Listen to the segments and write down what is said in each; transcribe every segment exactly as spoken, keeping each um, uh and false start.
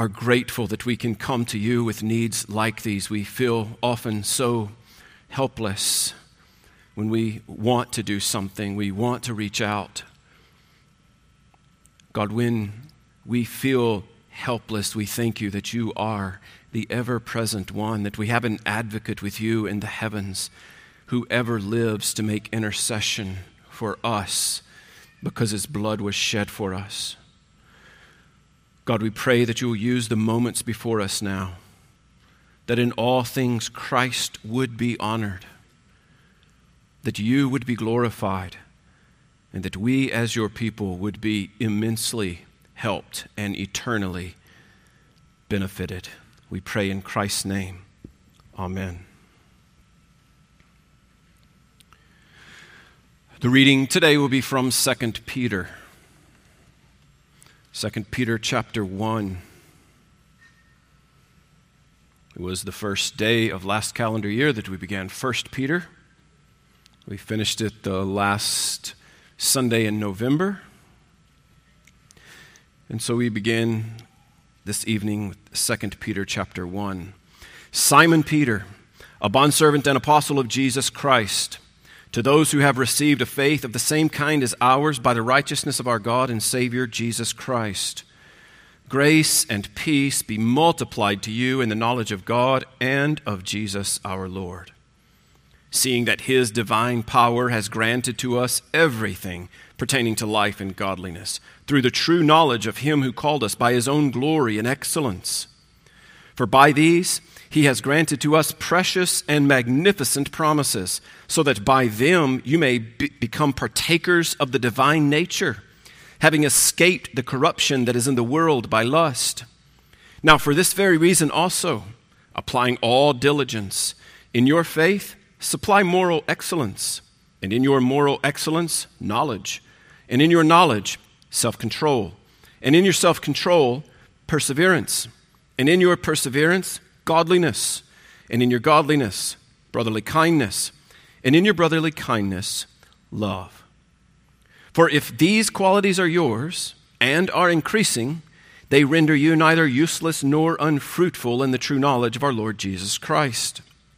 are grateful that we can come to you with needs like these. We feel often so helpless when we want to do something, we want to reach out. God, when we feel helpless, we thank you that you are the ever-present one, that we have an advocate with you in the heavens who ever lives to make intercession for us because his blood was shed for us. God, we pray that you will use the moments before us now, that in all things Christ would be honored, that you would be glorified, and that we as your people would be immensely helped and eternally benefited. We pray in Christ's name. Amen. The reading today will be from Second Peter. Second Peter chapter one. It was the first day of last calendar year that we began First Peter. We finished it the last Sunday in November. And so we begin this evening with Second Peter chapter one. Simon Peter, a bondservant and apostle of Jesus Christ, to those who have received a faith of the same kind as ours by the righteousness of our God and Savior Jesus Christ, grace and peace be multiplied to you in the knowledge of God and of Jesus our Lord, seeing that his divine power has granted to us everything pertaining to life and godliness, through the true knowledge of him who called us by his own glory and excellence. For by these he has granted to us precious and magnificent promises, so that by them you may be- become partakers of the divine nature, having escaped the corruption that is in the world by lust. Now for this very reason also, applying all diligence, in your faith supply moral excellence, and in your moral excellence, knowledge, and in your knowledge, self-control, and in your self-control, perseverance, and in your perseverance, godliness, and in your godliness, brotherly kindness, and in your brotherly kindness, love. For if these qualities are yours and are increasing, they render you neither useless nor unfruitful in the true knowledge of our Lord Jesus Christ.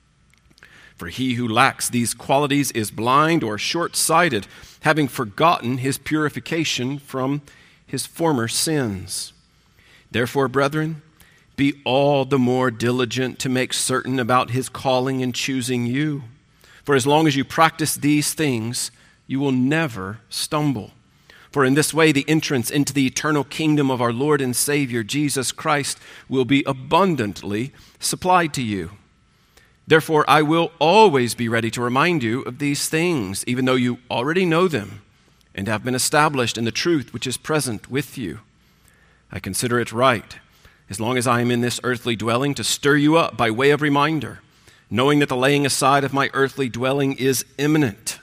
For he who lacks these qualities is blind or short-sighted, having forgotten his purification from his former sins. Therefore, brethren, be all the more diligent to make certain about his calling and choosing you. For as long as you practice these things, you will never stumble. For in this way, the entrance into the eternal kingdom of our Lord and Savior, Jesus Christ, will be abundantly supplied to you. Therefore, I will always be ready to remind you of these things, even though you already know them and have been established in the truth which is present with you. I consider it right, as long as I am in this earthly dwelling, to stir you up by way of reminder, knowing that the laying aside of my earthly dwelling is imminent,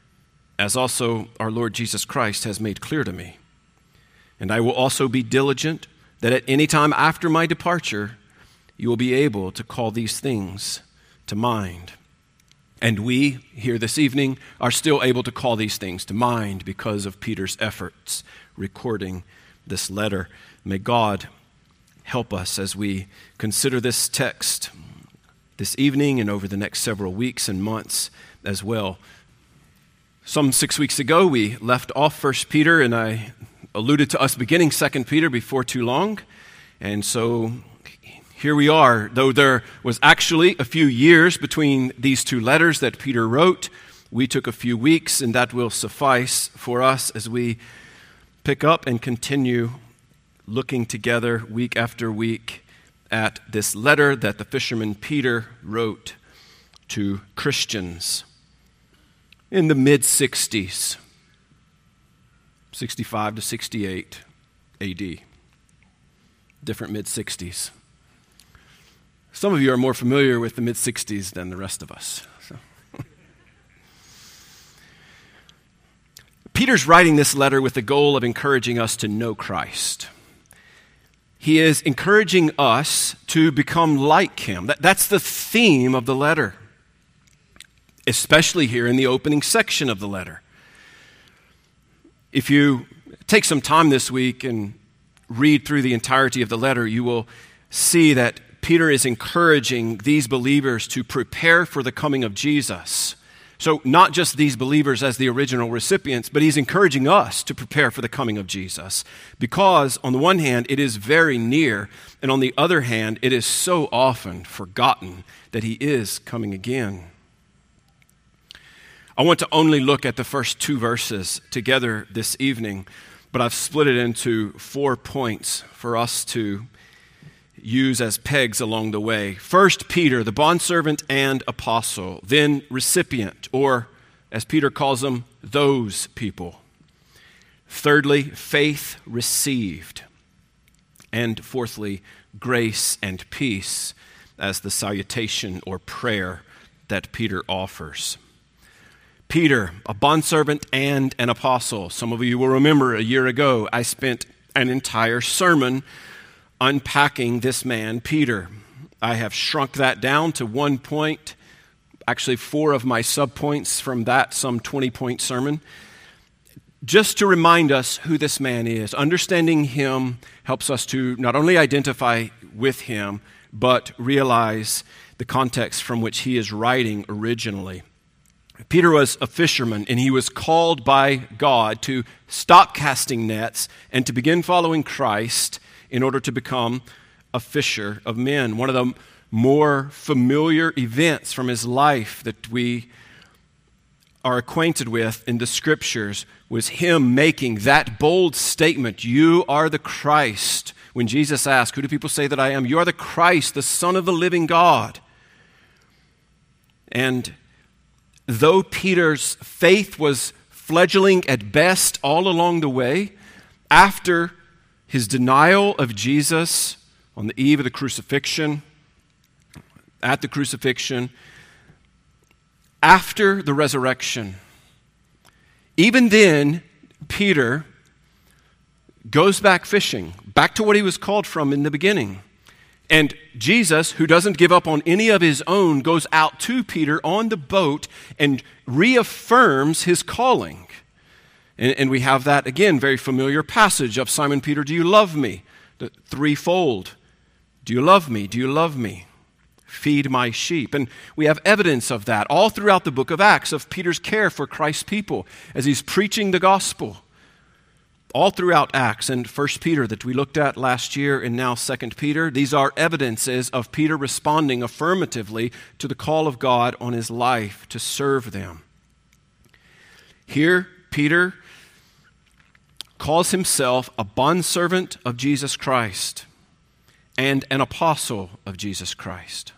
as also our Lord Jesus Christ has made clear to me. And I will also be diligent that at any time after my departure, you will be able to call these things to mind. And we, here this evening, are still able to call these things to mind because of Peter's efforts recording this letter. May God help us as we consider this text this evening and over the next several weeks and months as well. Some six weeks ago, we left off First Peter, and I alluded to us beginning Second Peter before too long. And so here we are, though there was actually a few years between these two letters that Peter wrote. We took a few weeks, and that will suffice for us as we pick up and continue looking together week after week at this letter that the fisherman Peter wrote to Christians in the mid-sixties, sixty-five to sixty-eight A D, different mid-sixties. Some of you are more familiar with the mid-sixties than the rest of us. So. Peter's writing this letter with the goal of encouraging us to know Christ. He is encouraging us to become like him. That, that's the theme of the letter, especially here in the opening section of the letter. If you take some time this week and read through the entirety of the letter, you will see that Peter is encouraging these believers to prepare for the coming of Jesus. So not just these believers as the original recipients, but he's encouraging us to prepare for the coming of Jesus. Because on the one hand, it is very near, and on the other hand, it is so often forgotten that he is coming again. I want to only look at the first two verses together this evening, but I've split it into four points for us to use as pegs along the way. First, Peter, the bondservant and apostle. Then, recipient, or as Peter calls them, those people. Thirdly, faith received. And fourthly, grace and peace as the salutation or prayer that Peter offers. Peter, a bondservant and an apostle. Some of you will remember a year ago I spent an entire sermon unpacking this man, Peter. I have shrunk that down to one point, actually four of my subpoints from that some twenty-point sermon, just to remind us who this man is. Understanding him helps us to not only identify with him, but realize the context from which he is writing originally. Peter was a fisherman, and he was called by God to stop casting nets and to begin following Christ in order to become a fisher of men. One of the more familiar events from his life that we are acquainted with in the Scriptures was him making that bold statement, "You are the Christ." When Jesus asked, "Who do people say that I am?" "You are the Christ, the Son of the living God." And though Peter's faith was fledgling at best all along the way, after his denial of Jesus on the eve of the crucifixion, at the crucifixion, after the resurrection, even then, Peter goes back fishing, back to what he was called from in the beginning. And Jesus, who doesn't give up on any of his own, goes out to Peter on the boat and reaffirms his calling. And, and we have that, again, very familiar passage of Simon Peter, "Do you love me?" The threefold. Do you love me? Do you love me? Feed my sheep. And we have evidence of that all throughout the book of Acts, of Peter's care for Christ's people as he's preaching the gospel. All throughout Acts and First Peter that we looked at last year, and now Second Peter, these are evidences of Peter responding affirmatively to the call of God on his life to serve them. Here, Peter calls himself a bondservant of Jesus Christ and an apostle of Jesus Christ.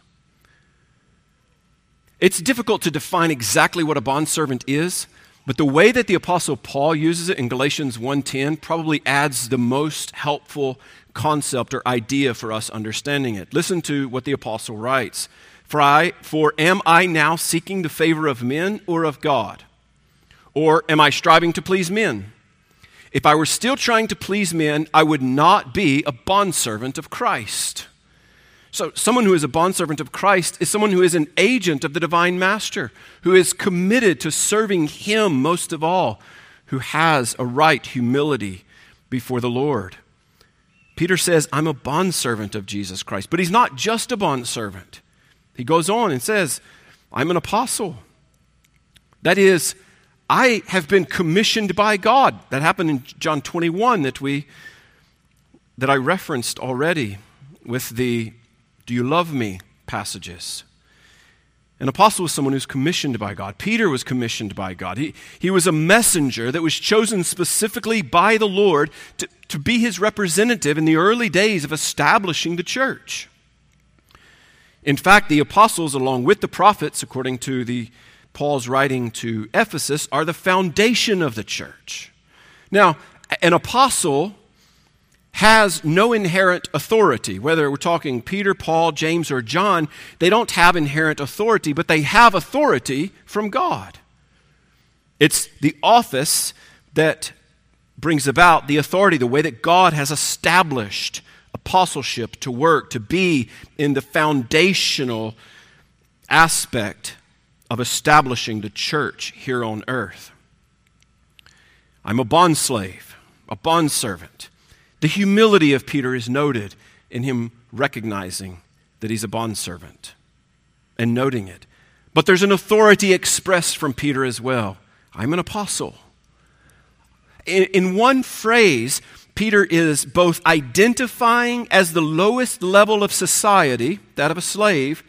It's difficult to define exactly what a bondservant is, but the way that the Apostle Paul uses it in Galatians one ten probably adds the most helpful concept or idea for us understanding it. Listen to what the Apostle writes. For, I, for am I now seeking the favor of men or of God? Or am I striving to please men? If I were still trying to please men, I would not be a bondservant of Christ. So someone who is a bondservant of Christ is someone who is an agent of the divine master, who is committed to serving him most of all, who has a right humility before the Lord. Peter says, I'm a bondservant of Jesus Christ. But he's not just a bondservant. He goes on and says, I'm an apostle. That is, I have been commissioned by God. That happened in John twenty-one that we that I referenced already with the "Do you love me?" passages. An apostle was someone who's commissioned by God. Peter was commissioned by God. He, he was a messenger that was chosen specifically by the Lord to, to be his representative in the early days of establishing the church. In fact, the apostles, along with the prophets, according to the Paul's writing to Ephesus, are the foundation of the church. Now, an apostle has no inherent authority. Whether we're talking Peter, Paul, James, or John, they don't have inherent authority, but they have authority from God. It's the office that brings about the authority, the way that God has established apostleship to work, to be in the foundational aspect of establishing the church here on earth. I'm a bondslave, a bondservant. The humility of Peter is noted in him recognizing that he's a bondservant and noting it. But there's an authority expressed from Peter as well. I'm an apostle. In, in one phrase, Peter is both identifying as the lowest level of society, that of a slave,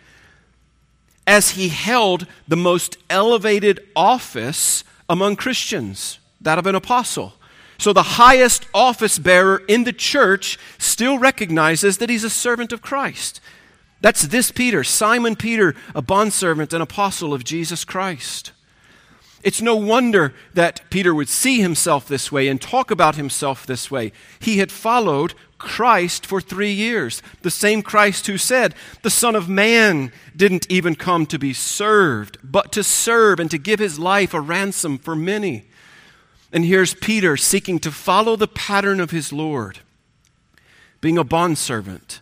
as he held the most elevated office among Christians, that of an apostle. So the highest office bearer in the church still recognizes that he's a servant of Christ. That's this Peter, Simon Peter, a bondservant and apostle of Jesus Christ. It's no wonder that Peter would see himself this way and talk about himself this way. He had followed Christ for three years, the same Christ who said, the Son of Man didn't even come to be served, but to serve and to give his life a ransom for many. And here's Peter seeking to follow the pattern of his Lord, being a bondservant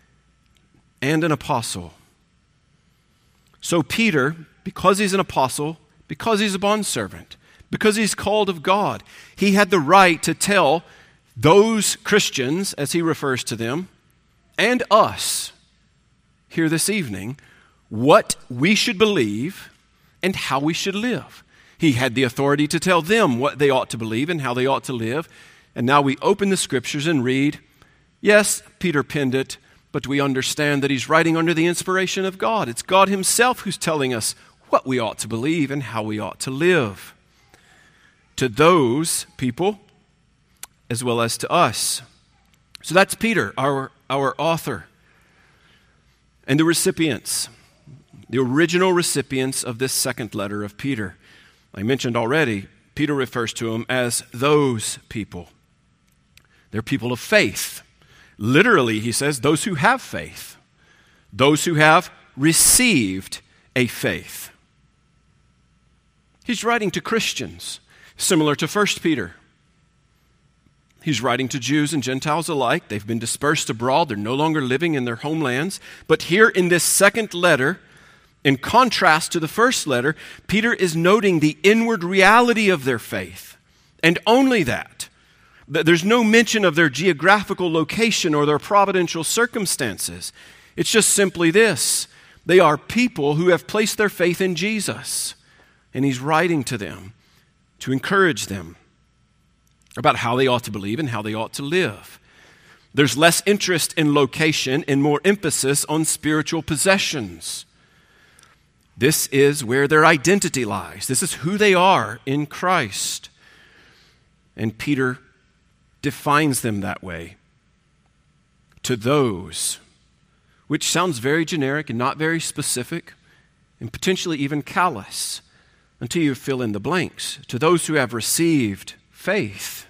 and an apostle. So Peter, because he's an apostle, because he's a bondservant, because he's called of God, he had the right to tell those Christians, as he refers to them, and us here this evening, what we should believe and how we should live. He had the authority to tell them what they ought to believe and how they ought to live. And now we open the scriptures and read, yes, Peter penned it, but we understand that he's writing under the inspiration of God. It's God himself who's telling us what we ought to believe and how we ought to live. To those people, as well as to us. So that's Peter, our, our author. And the recipients, the original recipients of this second letter of Peter. I mentioned already, Peter refers to them as those people. They're people of faith. Literally, he says, those who have faith. Those who have received a faith. He's writing to Christians, similar to First Peter. He's writing to Jews and Gentiles alike. They've been dispersed abroad. They're no longer living in their homelands. But here in this second letter, in contrast to the first letter, Peter is noting the inward reality of their faith, and only that. There's no mention of their geographical location or their providential circumstances. It's just simply this. They are people who have placed their faith in Jesus, and he's writing to them to encourage them about how they ought to believe and how they ought to live. There's less interest in location and more emphasis on spiritual possessions. This is where their identity lies. This is who they are in Christ. And Peter defines them that way. To those, which sounds very generic and not very specific, and potentially even callous, until you fill in the blanks. To those who have received faith,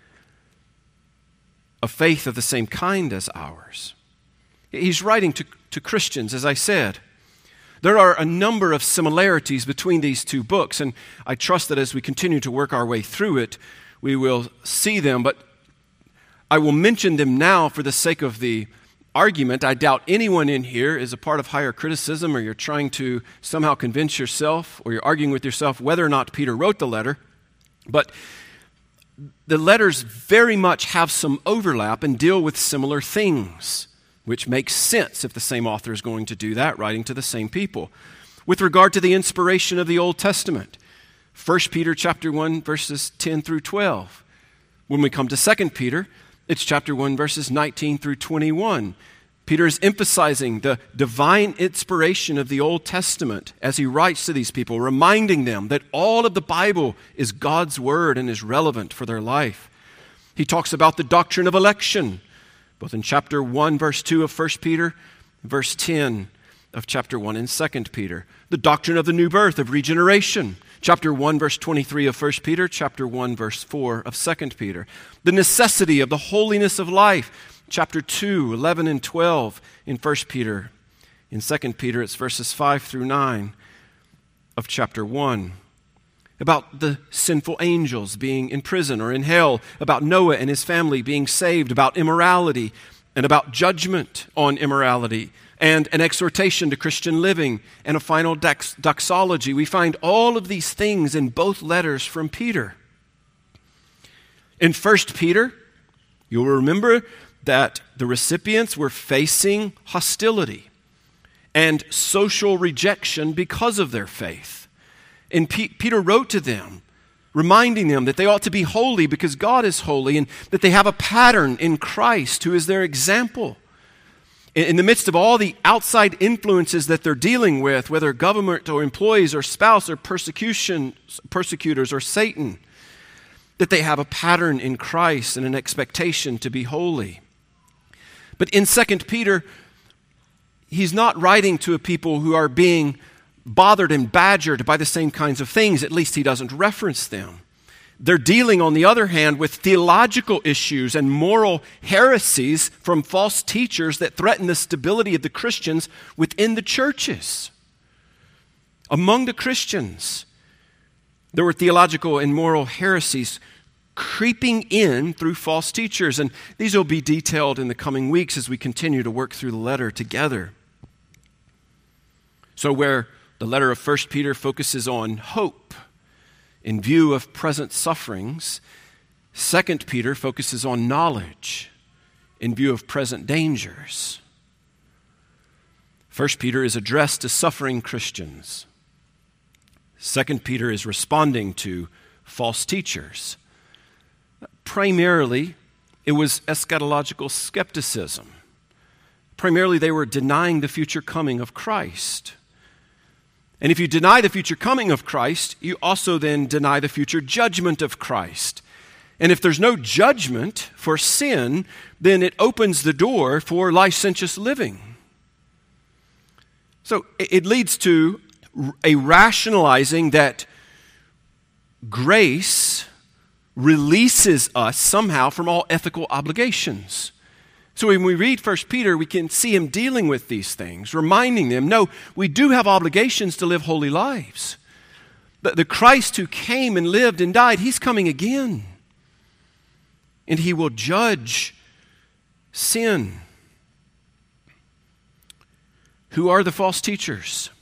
a faith of the same kind as ours. He's writing to, to Christians, as I said. There are a number of similarities between these two books, and I trust that as we continue to work our way through it, we will see them, but I will mention them now for the sake of the argument. I doubt anyone in here is a part of higher criticism, or you're trying to somehow convince yourself, or you're arguing with yourself whether or not Peter wrote the letter, but the letters very much have some overlap and deal with similar things, which makes sense if the same author is going to do that, writing to the same people. With regard to the inspiration of the Old Testament, First Peter chapter one, verses ten through twelve. When we come to Second Peter, it's chapter one, verses nineteen through twenty-one. Peter is emphasizing the divine inspiration of the Old Testament as he writes to these people, reminding them that all of the Bible is God's word and is relevant for their life. He talks about the doctrine of election, both in chapter one, verse two of First Peter, verse ten of chapter one in Second Peter. The doctrine of the new birth, of regeneration, chapter one, verse twenty-three of First Peter, chapter one, verse four of Second Peter. The necessity of the holiness of life, chapter two, eleven and twelve in First Peter. In Second Peter, it's verses five through nine of chapter one. About the sinful angels being in prison or in hell, about Noah and his family being saved, about immorality, and about judgment on immorality, and an exhortation to Christian living, and a final dox- doxology. We find all of these things in both letters from Peter. In First Peter, You'll remember that the recipients were facing hostility and social rejection because of their faith. And P- Peter wrote to them, reminding them that they ought to be holy because God is holy, and that they have a pattern in Christ who is their example. In, in the midst of all the outside influences that they're dealing with, whether government or employees or spouse or persecution, persecutors or Satan, that they have a pattern in Christ and an expectation to be holy. But in Second Peter, he's not writing to a people who are being bothered and badgered by the same kinds of things. At least he doesn't reference them. They're dealing, on the other hand, with theological issues and moral heresies from false teachers that threaten the stability of the Christians within the churches. Among the Christians, there were theological and moral heresies creeping in through false teachers, and these will be detailed in the coming weeks as we continue to work through the letter together. So where the letter of First Peter focuses on hope in view of present sufferings, Second Peter focuses on knowledge in view of present dangers. First Peter is addressed to suffering Christians. Second Peter is responding to false teachers. Primarily, it was eschatological skepticism. Primarily, they were denying the future coming of Christ. And if you deny the future coming of Christ, you also then deny the future judgment of Christ. And if there's no judgment for sin, then it opens the door for licentious living. So it leads to a rationalizing that grace releases us somehow from all ethical obligations. So when we read First Peter, we can see him dealing with these things, reminding them, no, we do have obligations to live holy lives. But the Christ who came and lived and died, he's coming again. And he will judge sin. Who are the false teachers?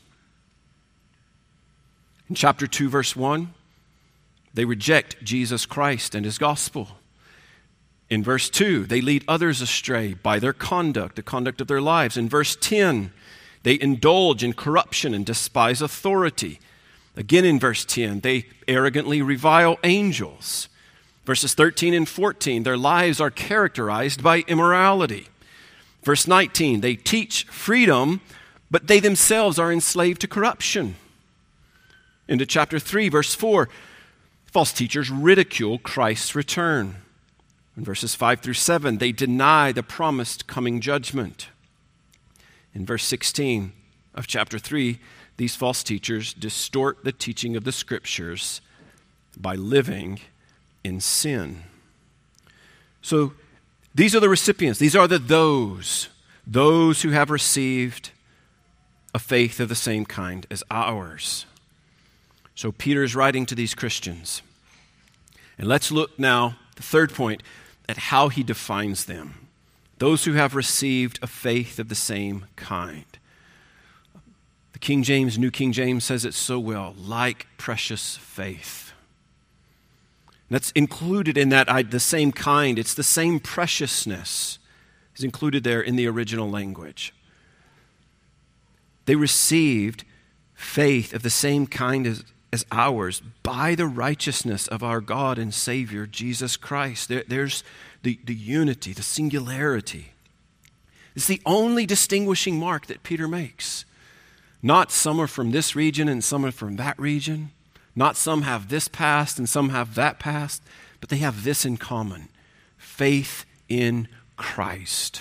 In chapter two, verse one, they reject Jesus Christ and his gospel. In verse two, they lead others astray by their conduct, the conduct of their lives. In verse ten, they indulge in corruption and despise authority. Again in verse ten, they arrogantly revile angels. Verses thirteen and fourteen, their lives are characterized by immorality. Verse nineteen, they teach freedom, but they themselves are enslaved to corruption. Into chapter three, verse four, false teachers ridicule Christ's return. In verses five through seven, they deny the promised coming judgment. In verse sixteen of chapter three, these false teachers distort the teaching of the Scriptures by living in sin. So these are the recipients. These are the those, those who have received a faith of the same kind as ours. So Peter is writing to these Christians. And let's look now, the third point, at how he defines them. Those who have received a faith of the same kind. The King James, New King James says it so well, like precious faith. That's included in that the same kind. It's the same preciousness is included there in the original language. They received faith of the same kind as, as ours by the righteousness of our God and Savior, Jesus Christ. There, there's the, the unity, the singularity. It's the only distinguishing mark that Peter makes. Not some are from this region and some are from that region. Not some have this past and some have that past, but they have this in common: faith in Christ.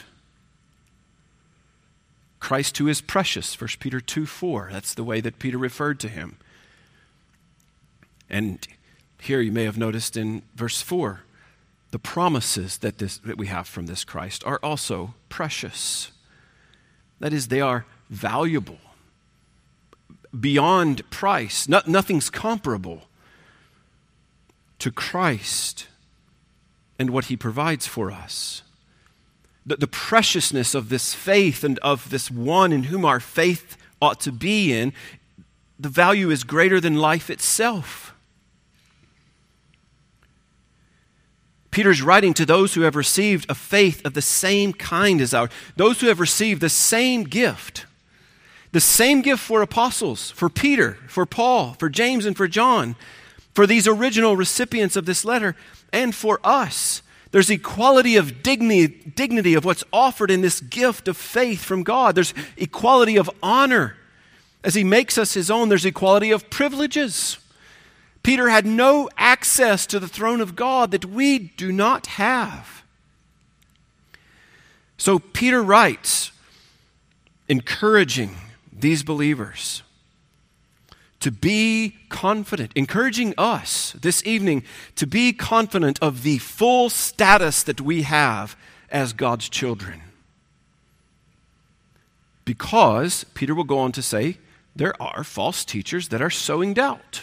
Christ who is precious, First Peter two four. That's the way that Peter referred to him. And here you may have noticed in verse four, the promises that, this, that we have from this Christ are also precious. That is, they are valuable, beyond price. No, nothing's comparable to Christ and what he provides for us. The, the preciousness of this faith and of this one in whom our faith ought to be in, the value is greater than life itself. Peter's writing to those who have received a faith of the same kind as ours, those who have received the same gift. The same gift for apostles, for Peter, for Paul, for James, and for John, for these original recipients of this letter, and for us. There's equality of dignity, dignity of what's offered in this gift of faith from God. There's equality of honor. As he makes us his own, there's equality of privileges. Peter had no access to the throne of God that we do not have. So Peter writes, encouraging these believers to be confident, encouraging us this evening to be confident of the full status that we have as God's children. Because, Peter will go on to say, there are false teachers that are sowing doubt.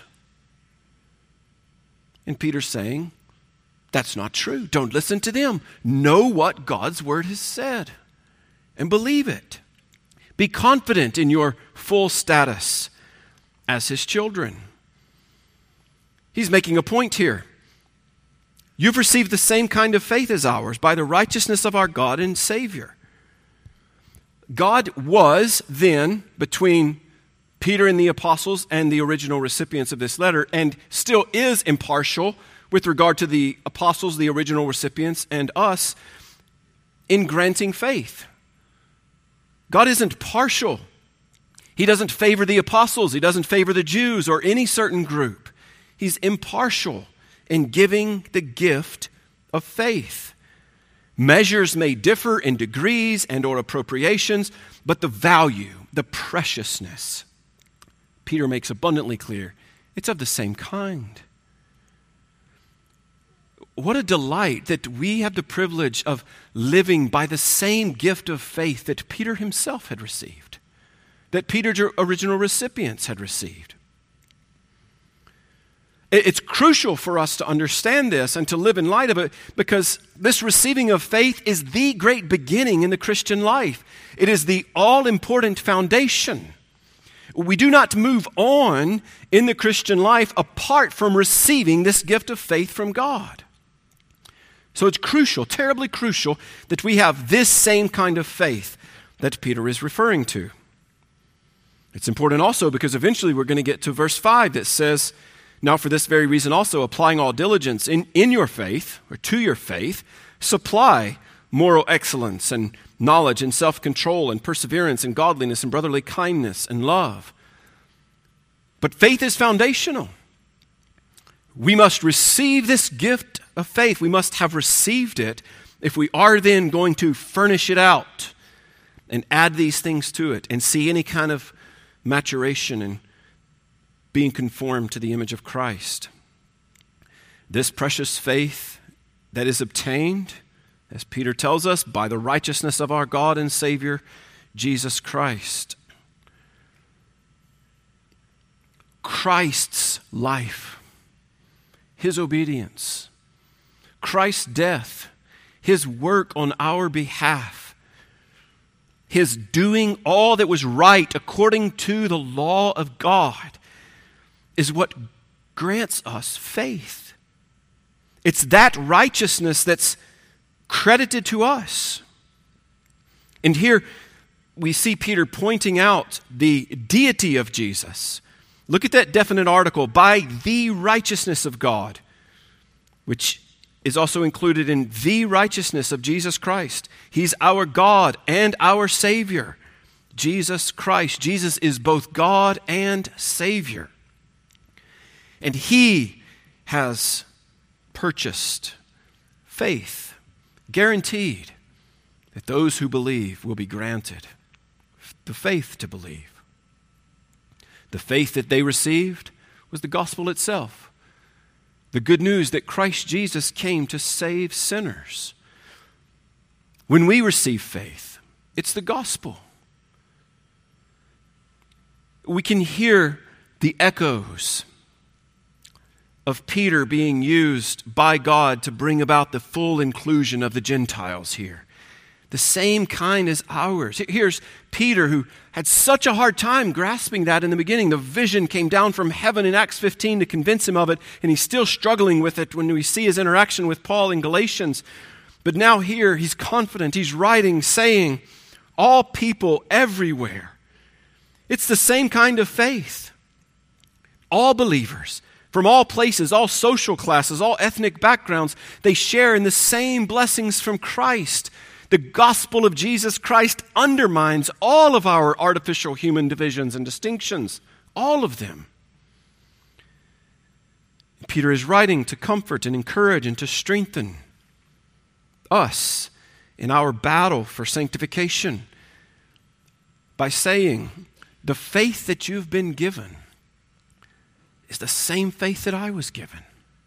And Peter's saying, that's not true. Don't listen to them. Know what God's word has said and believe it. Be confident in your full status as his children. He's making a point here. You've received the same kind of faith as ours by the righteousness of our God and Savior. God was then between Peter and the apostles and the original recipients of this letter, and still is impartial with regard to the apostles, the original recipients, and us in granting faith. God isn't partial. He doesn't favor the apostles. He doesn't favor the Jews or any certain group. He's impartial in giving the gift of faith. Measures may differ in degrees and or appropriations, but the value, the preciousness, Peter makes abundantly clear, it's of the same kind. What a delight that we have the privilege of living by the same gift of faith that Peter himself had received, that Peter's original recipients had received. It's crucial for us to understand this and to live in light of it, because this receiving of faith is the great beginning in the Christian life. It is the all-important foundation. We do not move on in the Christian life apart from receiving this gift of faith from God. So it's crucial, terribly crucial, that we have this same kind of faith that Peter is referring to. It's important also because eventually we're going to get to verse five that says, now for this very reason also, applying all diligence in, in your faith, or to your faith, supply moral excellence and knowledge and self-control and perseverance and godliness and brotherly kindness and love. But faith is foundational. We must receive this gift of faith. We must have received it if we are then going to furnish it out and add these things to it and see any kind of maturation and being conformed to the image of Christ. This precious faith that is obtained, as Peter tells us, by the righteousness of our God and Savior, Jesus Christ. Christ's life, his obedience, Christ's death, his work on our behalf, his doing all that was right according to the law of God is what grants us faith. It's that righteousness that's credited to us. And here we see Peter pointing out the deity of Jesus. Look at that definite article, by the righteousness of God, which is also included in the righteousness of Jesus Christ. He's our God and our Savior, Jesus Christ. Jesus is both God and Savior. And he has purchased faith, guaranteed that those who believe will be granted the faith to believe. The faith that they received was the gospel itself. The good news that Christ Jesus came to save sinners. When we receive faith, it's the gospel. We can hear the echoes of Peter being used by God to bring about the full inclusion of the Gentiles here. the same kind as ours. Here's Peter, who had such a hard time grasping that in the beginning. The vision came down from heaven in Acts fifteen to convince him of it, and he's still struggling with it when we see his interaction with Paul in Galatians. But now here, he's confident. He's writing, saying, all people everywhere. It's the same kind of faith. All believers, from all places, all social classes, all ethnic backgrounds, they share in the same blessings from Christ. The gospel of Jesus Christ undermines all of our artificial human divisions and distinctions, all of them. Peter is writing to comfort and encourage and to strengthen us in our battle for sanctification by saying, the faith that you've been given is the same faith that I was given.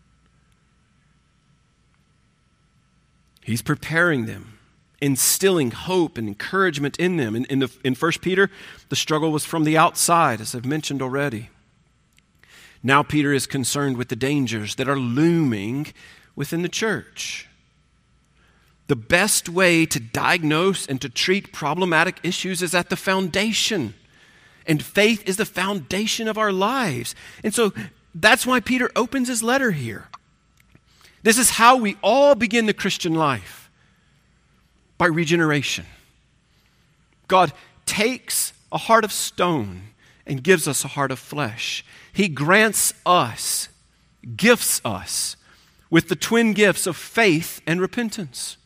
He's preparing them, instilling hope and encouragement in them. In, in, the, in First Peter, the struggle was from the outside, as I've mentioned already. Now Peter is concerned with the dangers that are looming within the church. The best way to diagnose and to treat problematic issues is at the foundation. And faith is the foundation of our lives. And so that's why Peter opens his letter here. This is how we all begin the Christian life, by regeneration. God takes a heart of stone and gives us a heart of flesh. He grants us, gifts us, with the twin gifts of faith and repentance.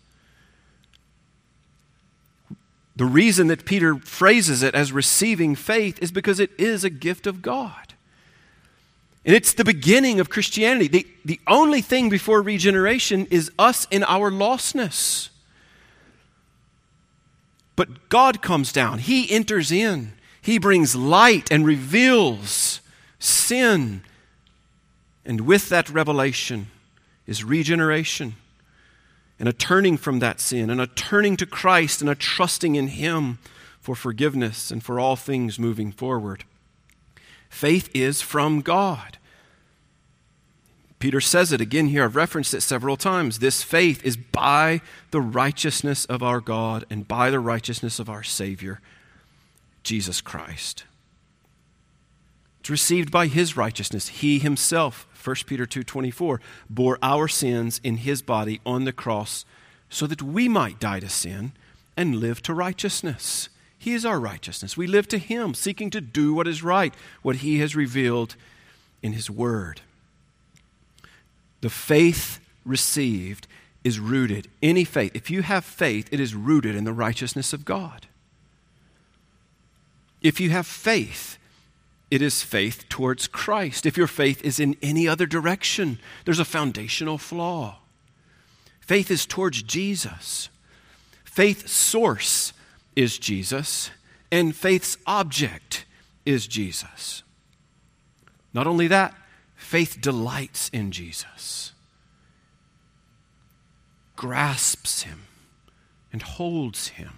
The reason that Peter phrases it as receiving faith is because it is a gift of God. And it's the beginning of Christianity. The, the only thing before regeneration is us in our lostness. But God comes down. He enters in. He brings light and reveals sin. And with that revelation is regeneration. And a turning from that sin, and a turning to Christ, and a trusting in Him for forgiveness and for all things moving forward. Faith is from God. Peter says it again here. I've referenced it several times. This faith is by the righteousness of our God and by the righteousness of our Savior, Jesus Christ. It's received by His righteousness. He Himself, First Peter two twenty-four, bore our sins in His body on the cross so that we might die to sin and live to righteousness. He is our righteousness. We live to Him, seeking to do what is right, what He has revealed in His Word. The faith received is rooted. Any faith, if you have faith, it is rooted in the righteousness of God. If you have faith, it is faith towards Christ. If your faith is in any other direction, there's a foundational flaw. Faith is towards Jesus. Faith's source is Jesus, and faith's object is Jesus. Not only that, faith delights in Jesus, grasps Him, and holds Him.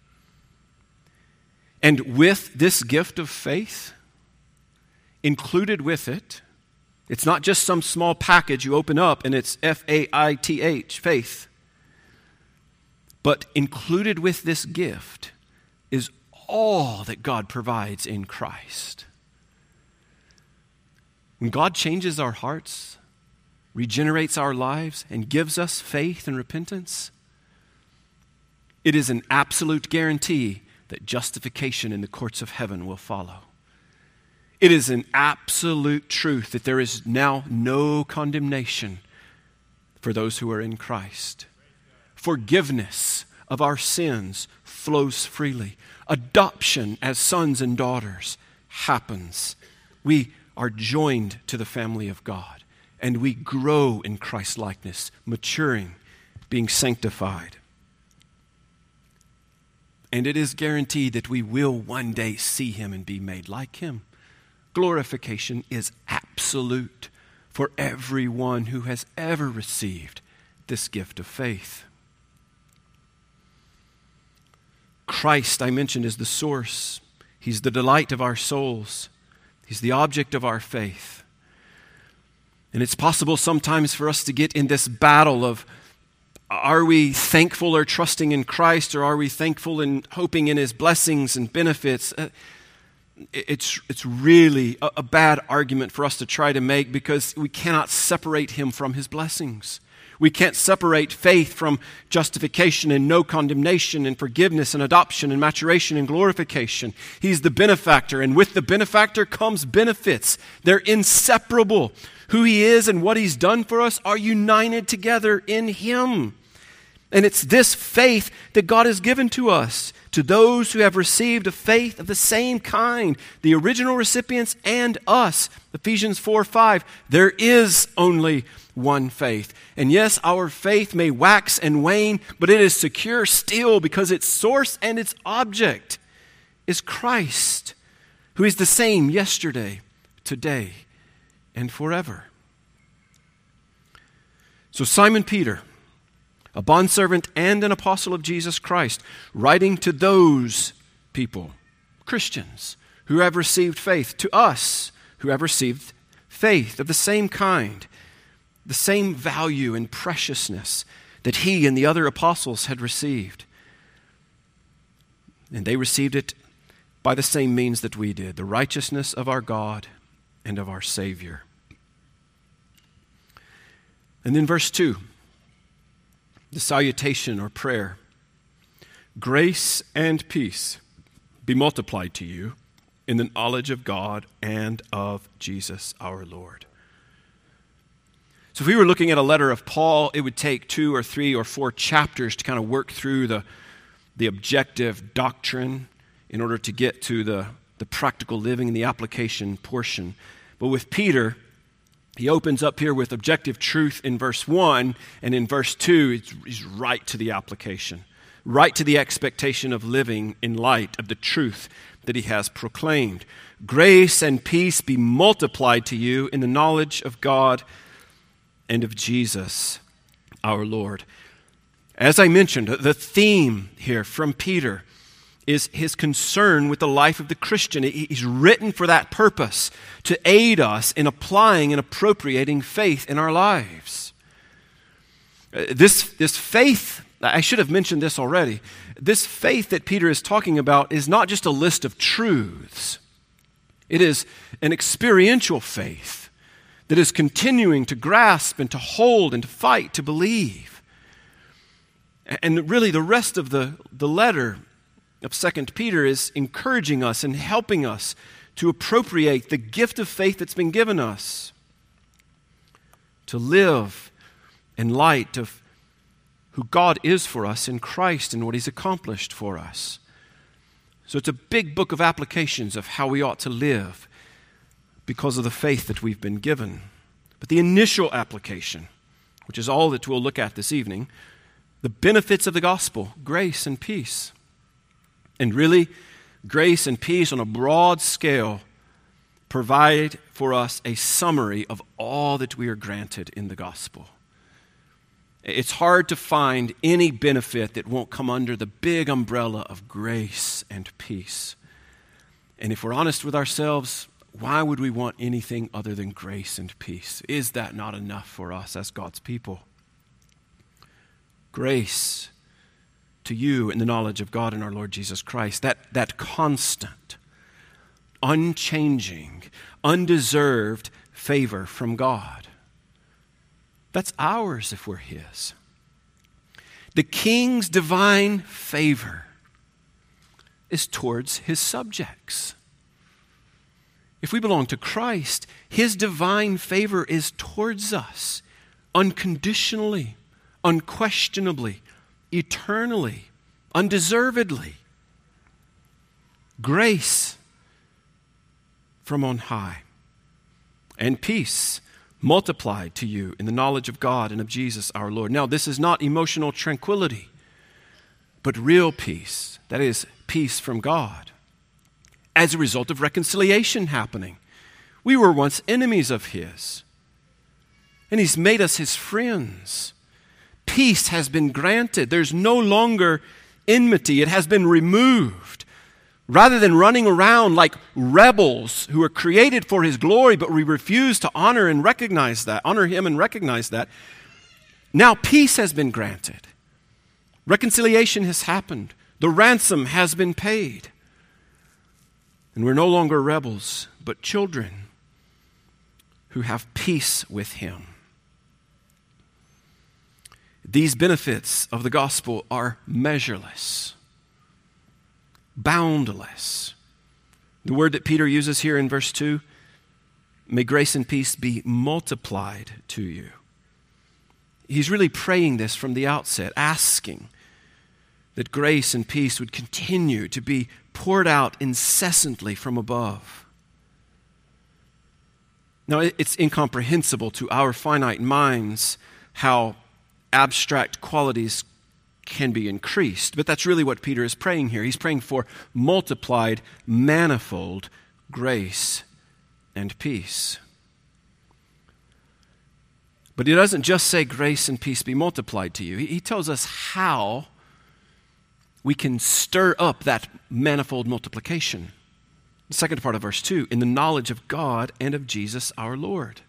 And with this gift of faith, included with it, it's not just some small package you open up and it's F A I T H, faith. But included with this gift is all that God provides in Christ. When God changes our hearts, regenerates our lives, and gives us faith and repentance, it is an absolute guarantee that justification in the courts of heaven will follow. It is an absolute truth that there is now no condemnation for those who are in Christ. Forgiveness of our sins flows freely. Adoption as sons and daughters happens. We are joined to the family of God, and we grow in Christ's likeness, maturing, being sanctified. And it is guaranteed that we will one day see Him and be made like Him. Glorification is absolute for everyone who has ever received this gift of faith. Christ, I mentioned, is the source. He's the delight of our souls. He's the object of our faith. And it's possible sometimes for us to get in this battle of Are we thankful or trusting in Christ, or are we thankful and hoping in his blessings and benefits? Uh, it's, it's really a, a bad argument for us to try to make, because we cannot separate him from his blessings. We can't separate faith from justification and no condemnation and forgiveness and adoption and maturation and glorification. He's the benefactor, and with the benefactor comes benefits. They're inseparable. Who he is and what he's done for us are united together in him. And it's this faith that God has given to us, to those who have received a faith of the same kind, the original recipients and us. Ephesians four five, there is only one faith. And yes, our faith may wax and wane, but it is secure still, because its source and its object is Christ, who is the same yesterday, today, and forever. So Simon Peter, a bondservant and an apostle of Jesus Christ, writing to those people, Christians, who have received faith, to us who have received faith of the same kind, the same value and preciousness that he and the other apostles had received. And they received it by the same means that we did, the righteousness of our God and of our Savior. And then verse two, the salutation or prayer. Grace and peace be multiplied to you in the knowledge of God and of Jesus our Lord. So if we were looking at a letter of Paul, it would take two or three or four chapters to kind of work through the, the objective doctrine in order to get to the, the practical living and the application portion. But with Peter, he opens up here with objective truth in verse one, and in verse two, he's right to the application, right to the expectation of living in light of the truth that he has proclaimed. Grace and peace be multiplied to you in the knowledge of God and of Jesus, our Lord. As I mentioned, the theme here from Peter is his concern with the life of the Christian. He's written for that purpose, to aid us in applying and appropriating faith in our lives. This, this faith, I should have mentioned this already, this faith that Peter is talking about is not just a list of truths. It is an experiential faith that is continuing to grasp and to hold and to fight, to believe. And really the rest of the, the letter of Second Peter is encouraging us and helping us to appropriate the gift of faith that's been given us, to live in light of who God is for us in Christ and what he's accomplished for us. So it's a big book of applications of how we ought to live because of the faith that we've been given. But the initial application, which is all that we'll look at this evening, the benefits of the gospel, grace and peace. And really, grace and peace on a broad scale provide for us a summary of all that we are granted in the gospel. It's hard to find any benefit that won't come under the big umbrella of grace and peace. And if we're honest with ourselves, why would we want anything other than grace and peace? Is that not enough for us as God's people? Grace to you in the knowledge of God and our Lord Jesus Christ, that, that constant, unchanging, undeserved favor from God. That's ours if we're his. The king's divine favor is towards his subjects. If we belong to Christ, his divine favor is towards us unconditionally, unquestionably, eternally, undeservedly. Grace from on high and peace multiplied to you in the knowledge of God and of Jesus our Lord. Now, this is not emotional tranquility, but real peace. That is, peace from God as a result of reconciliation happening. We were once enemies of his, and he's made us his friends. Peace has been granted. There's no longer enmity. It has been removed. Rather than running around like rebels who are created for his glory, but we refuse to honor and recognize that, honor him and recognize that. Now peace has been granted. Reconciliation has happened. The ransom has been paid. And we're no longer rebels, but children who have peace with him. These benefits of the gospel are measureless, boundless. The word that Peter uses here in verse two, may grace and peace be multiplied to you. He's really praying this from the outset, asking that grace and peace would continue to be poured out incessantly from above. Now, it's incomprehensible to our finite minds how abstract qualities can be increased, but that's really what Peter is praying here. He's praying for multiplied, manifold grace and peace. But he doesn't just say grace and peace be multiplied to you. He tells us how we can stir up that manifold multiplication. The second part of verse two, in the knowledge of God and of Jesus our Lord.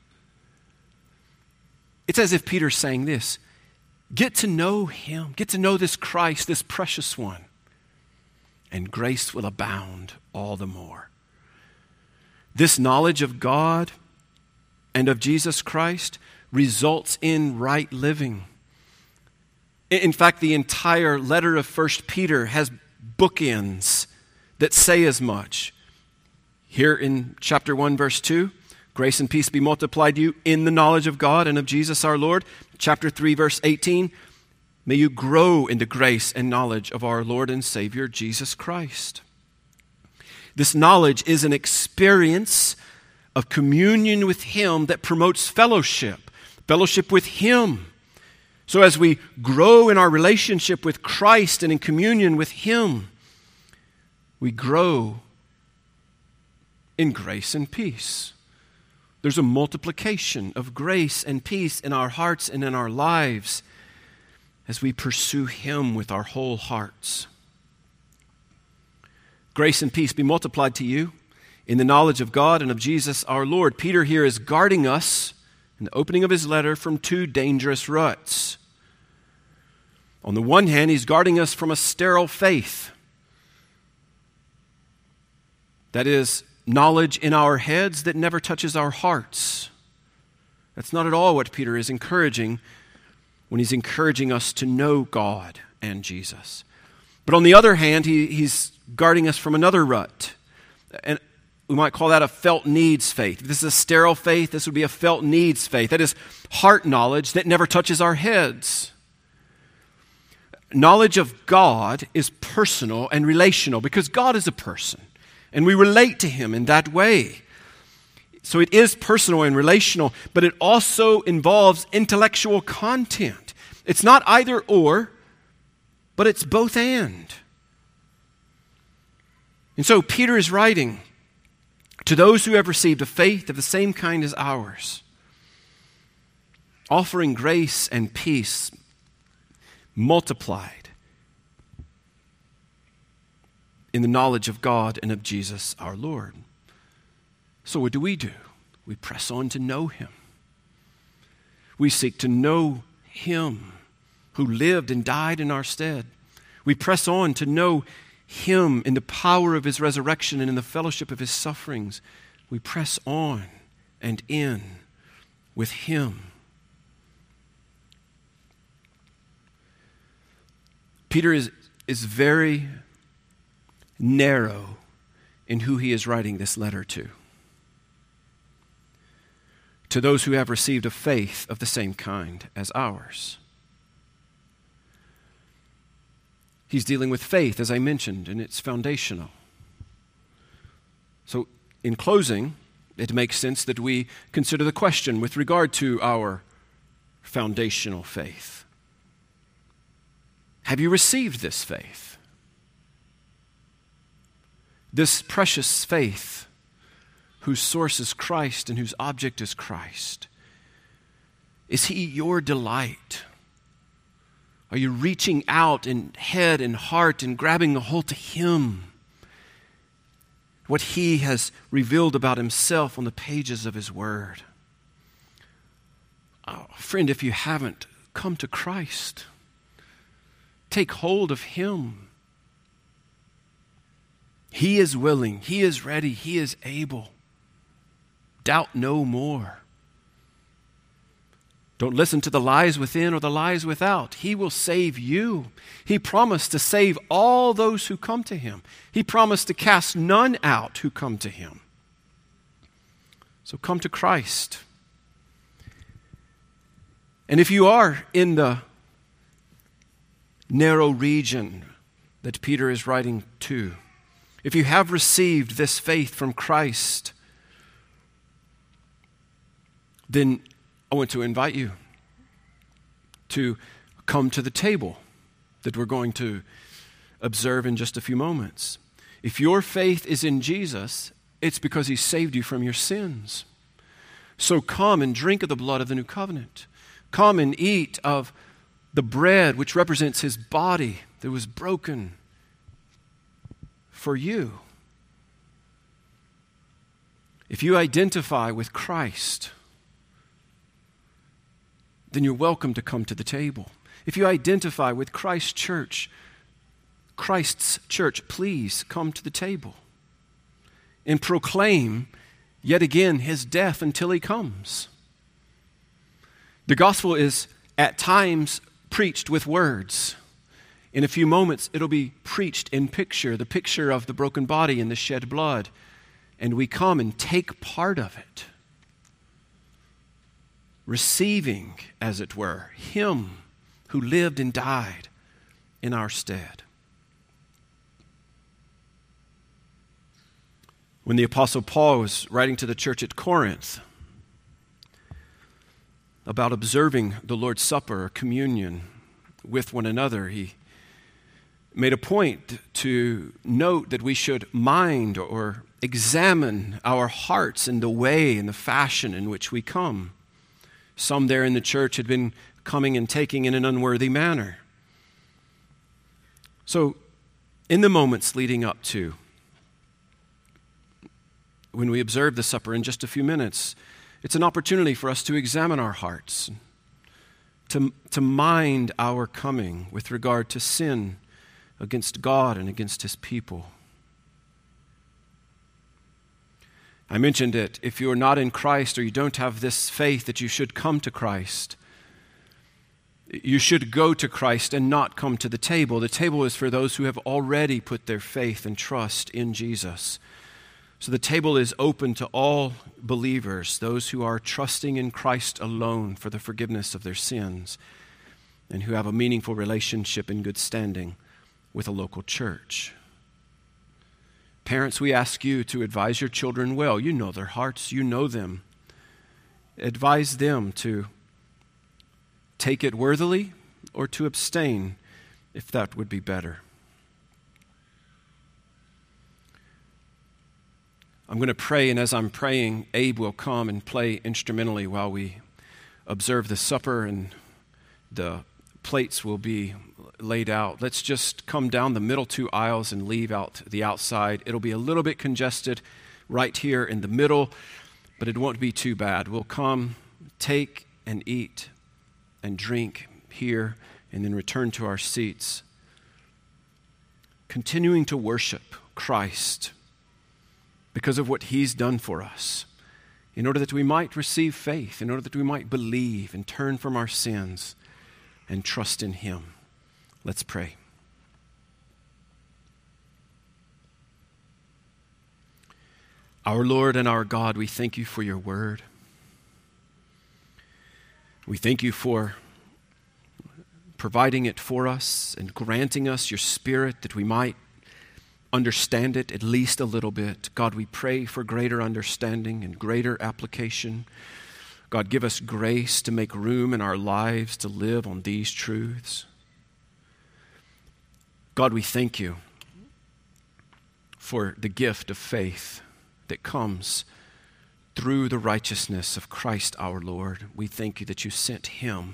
It's as if Peter's saying this, get to know him, get to know this Christ, this precious one, and grace will abound all the more. This knowledge of God and of Jesus Christ results in right living. In fact, the entire letter of First Peter has bookends that say as much. Here in chapter one, verse two, grace and peace be multiplied to you in the knowledge of God and of Jesus our Lord. Chapter three, verse eighteen, may you grow into grace and knowledge of our Lord and Savior, Jesus Christ. This knowledge is an experience of communion with him that promotes fellowship, fellowship with him. So as we grow in our relationship with Christ and in communion with him, we grow in grace and peace. There's a multiplication of grace and peace in our hearts and in our lives as we pursue him with our whole hearts. Grace and peace be multiplied to you in the knowledge of God and of Jesus our Lord. Peter here is guarding us in the opening of his letter from two dangerous ruts. On the one hand, he's guarding us from a sterile faith. That is, knowledge in our heads that never touches our hearts. That's not at all what Peter is encouraging when he's encouraging us to know God and Jesus. But on the other hand, he, he's guarding us from another rut. And we might call that a felt needs faith. If this is a sterile faith, this would be a felt needs faith. That is heart knowledge that never touches our heads. Knowledge of God is personal and relational because God is a person. And we relate to him in that way. So it is personal and relational, but it also involves intellectual content. It's not either or, but it's both and. And so Peter is writing to those who have received a faith of the same kind as ours, offering grace and peace multiplied in the knowledge of God and of Jesus our Lord. So what do we do? We press on to know him. We seek to know him who lived and died in our stead. We press on to know him in the power of his resurrection and in the fellowship of his sufferings. We press on and in with him. Peter is, is very narrow in who he is writing this letter to. To those who have received a faith of the same kind as ours. He's dealing with faith, as I mentioned, and it's foundational. So, in closing, it makes sense that we consider the question with regard to our foundational faith. Have you received this faith? This precious faith whose source is Christ and whose object is Christ. Is he your delight? Are you reaching out in head and heart and grabbing a hold to him? What he has revealed about himself on the pages of his word. Oh, friend, if you haven't come to Christ. Take hold of Him. He is willing. He is ready. He is able. Doubt no more. Don't listen to the lies within or the lies without. He will save you. He promised to save all those who come to Him. He promised to cast none out who come to Him. So come to Christ. And if you are in the narrow region that Peter is writing to, if you have received this faith from Christ, then I want to invite you to come to the table that we're going to observe in just a few moments. If your faith is in Jesus, it's because He saved you from your sins. So come and drink of the blood of the new covenant. Come and eat of the bread which represents His body that was broken for you. If you identify with Christ, then you're welcome to come to the table. If you identify with Christ's church, Christ's church, please come to the table and proclaim yet again His death until He comes. The gospel is at times preached with words. In a few moments, it'll be preached in picture, the picture of the broken body and the shed blood. And we come and take part of it, receiving, as it were, Him who lived and died in our stead. When the Apostle Paul was writing to the church at Corinth about observing the Lord's Supper or communion with one another, he made a point to note that we should mind or examine our hearts in the way and the fashion in which we come. Some there in the church had been coming and taking in an unworthy manner. So, in the moments leading up to when we observe the supper in just a few minutes, it's an opportunity for us to examine our hearts, to, to mind our coming with regard to sin against God and against His people. I mentioned it, if you are not in Christ or you don't have this faith that you should come to Christ, you should go to Christ and not come to the table. The table is for those who have already put their faith and trust in Jesus. So the table is open to all believers, those who are trusting in Christ alone for the forgiveness of their sins and who have a meaningful relationship in good standing with a local church. Parents, we ask you to advise your children well. You know their hearts. You know them. Advise them to take it worthily or to abstain if that would be better. I'm going to pray, and as I'm praying, Abe will come and play instrumentally while we observe the supper, and the plates will be laid out. Let's just come down the middle two aisles and leave out the outside. It'll be a little bit congested right here in the middle, but it won't be too bad. We'll come, take and eat and drink here, and then return to our seats, continuing to worship Christ because of what He's done for us, in order that we might receive faith, in order that we might believe and turn from our sins and trust in Him. Let's pray. Our Lord and our God, we thank you for your word. We thank you for providing it for us and granting us your Spirit that we might understand it at least a little bit. God, we pray for greater understanding and greater application. God, give us grace to make room in our lives to live on these truths. God, we thank you for the gift of faith that comes through the righteousness of Christ our Lord. We thank you that you sent Him,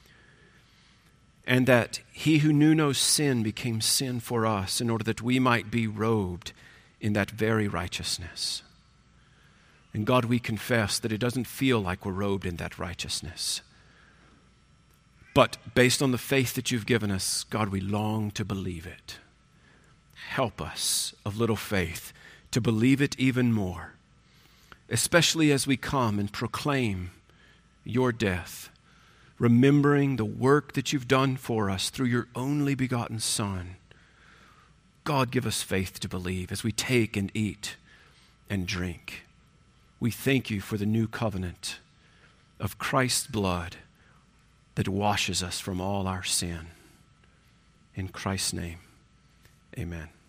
and that He who knew no sin became sin for us in order that we might be robed in that very righteousness. And God, we confess that it doesn't feel like we're robed in that righteousness. But based on the faith that you've given us, God, we long to believe it. Help us of little faith to believe it even more, especially as we come and proclaim your death, remembering the work that you've done for us through your only begotten Son. God, give us faith to believe as we take and eat and drink. We thank you for the new covenant of Christ's blood that washes us from all our sin. In Christ's name, amen.